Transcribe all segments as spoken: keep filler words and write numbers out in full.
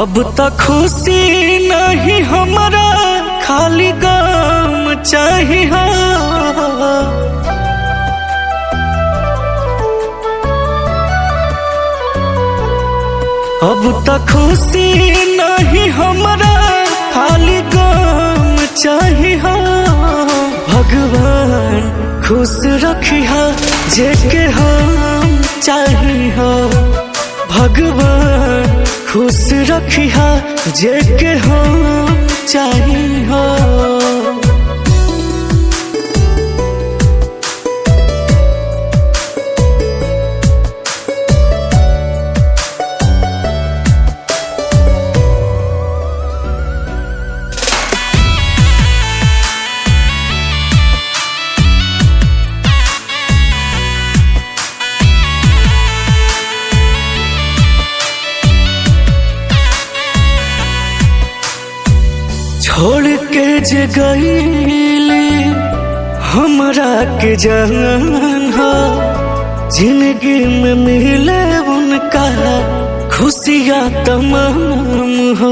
अब तक खुशी नहीं हमारा खाली गम चाहिए हो। अब तक खुशी नहीं हमारा खाली गम चाहिए हो। भगवान खुश रखिया जेके हम चाहिए हो। भगवान खुश रखिया जेके हम चाहिए हो। छोड़ के जे गईली हमरा के जान हो। जिंदगी में मिले उनका खुशियाँ तमाम हो।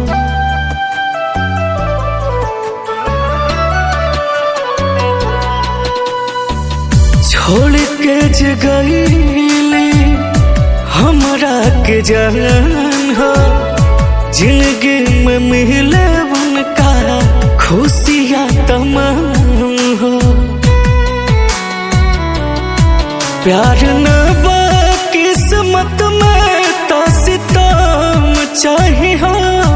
छोड़ के जे गईली हमरा के जान हो। जिंदगी में मिले उनका खुशियाँ तमाम हो। प्यार न बा किस्मत में तो सितम चाहिए हो।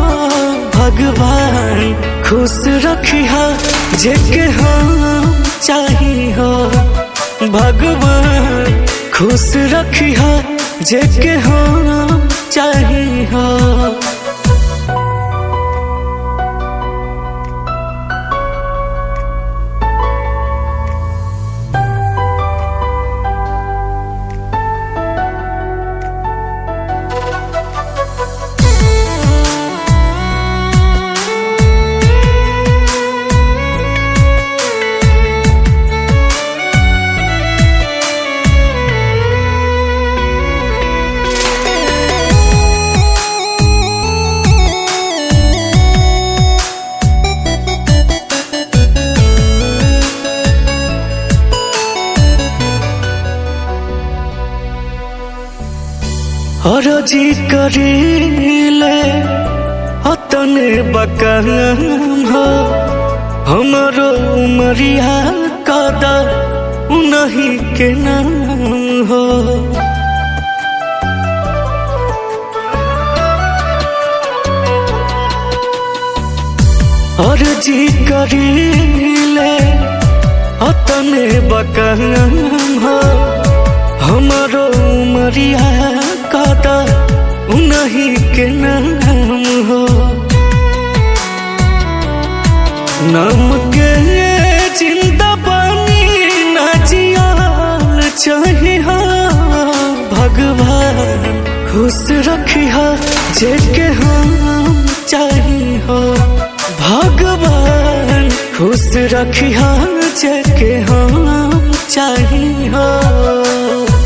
भगवान खुश रखिया जेके हम चाहिए हो। भगवान खुश रखिया जेके हम चाहिए हो। और जी करीले अतने बकम हो। हमारो उमरिया कदा उन्हीं के नाम हो। और जी करीले अतने बकम हो। हमारो उमरिया कदा उन्हीं के नाम हो। नाम के जिंदा पानी ना जियाल चाहिए हो। भगवान खुश रखिया जेके हम चाहिए हो। भगवान खुश रखिया जेके हम चाहिए हो।